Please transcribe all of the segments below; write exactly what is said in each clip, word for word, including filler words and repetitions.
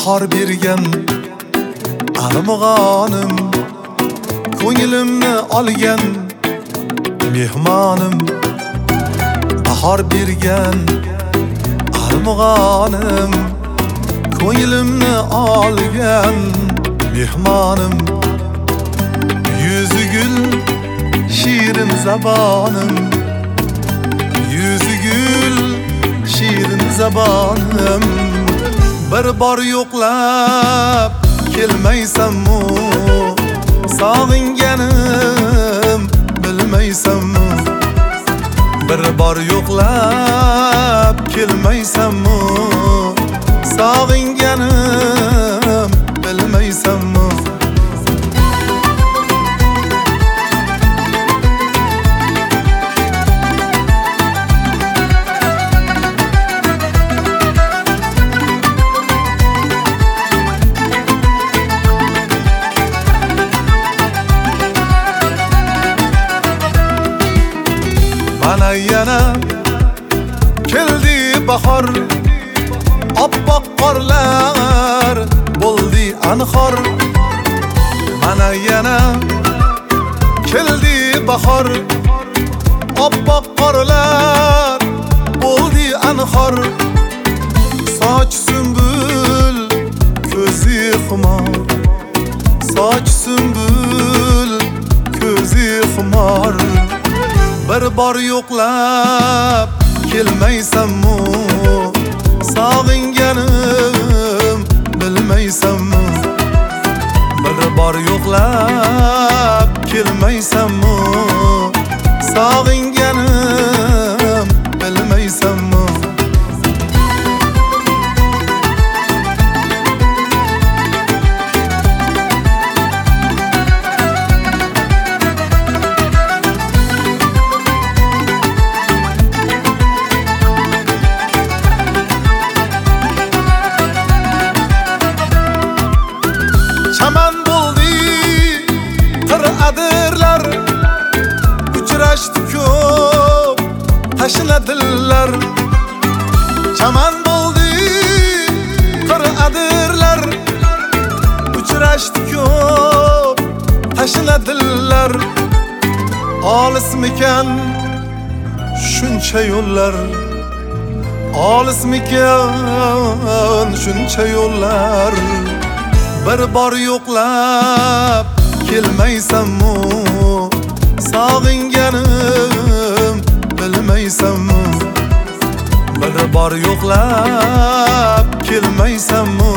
bahor bergan armog'onim, ko'nglimni olgan mehmonim. Bahor bergan armog'onim, ko'nglimni olgan mehmonim. Yüzü gül şirin zabanım, yüzü gül şirin zabanım. Bir bor yo'qlab kelmaysanmi, sog'inganim bilmaysanmi? Bir bor yo'qlab kelmaysanmi, sog'inganim bilmaysanmi? Mana yana keldi bahor, oppoq qorlar bo'ldi anhor. Mana yana keldi bahor, oppoq qorlar bo'ldi anhor. Soch sümbül, ko'zi xumor, soch sümbül, ko'zi xumor. Bir bor yo'qlab kelmaysanmi, sog'inganim bilmaysanmi? Bir bor yo'qlab kelmaysanmi, sog'inganim bilmaysanmi? Chaman bo'ldi qir'adirlar, uchrashdi ko'p tashnadilar. Chaman bo'ldi qir'adirlar, uchrashdi ko'p tashnadilar. Olismikan shuncha yo'llar, olismikan shuncha yo'llar. Bir bor yo'qlab kelmaysanmi, sog'inganim bilmaysanmi? Bir bor yo'qlab kelmaysanmi,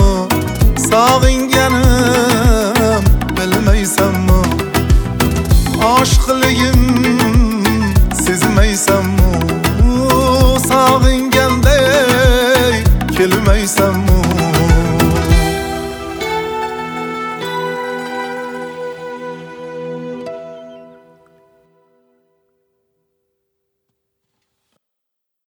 sog'inganim bilmaysanmi? Oshiqligim sezmaysanmi, sog'inganday kelmaysanmi?